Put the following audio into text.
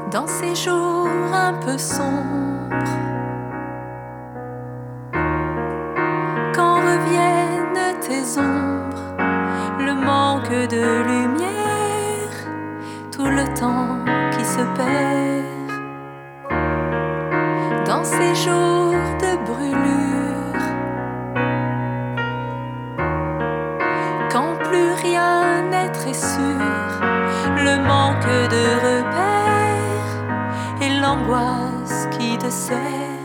dans ces jours un peu sombres, quand reviennent tes ombres, le manque de lumière, tout le temps qui se perd, dans ces jours de brûlure, quand plus rien n'est très sûr, le manque de repères et l'angoisse qui te serre.